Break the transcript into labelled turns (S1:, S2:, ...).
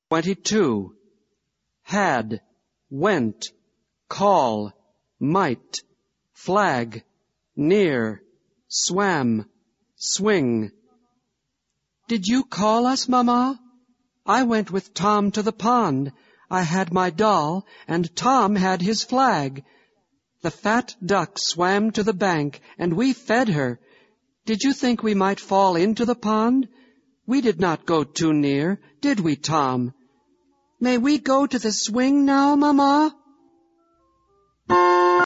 S1: 22. Had, went, call, might, flag, near, swam, swing. Did you call us, Mama? I went with Tom to the pond. I had my doll, and Tom had his flag. The fat duck swam to the bank, and we fed her. Did you think we might fall into the pond? We did not go too near, did we, Tom? May we go to the swing now, Mama?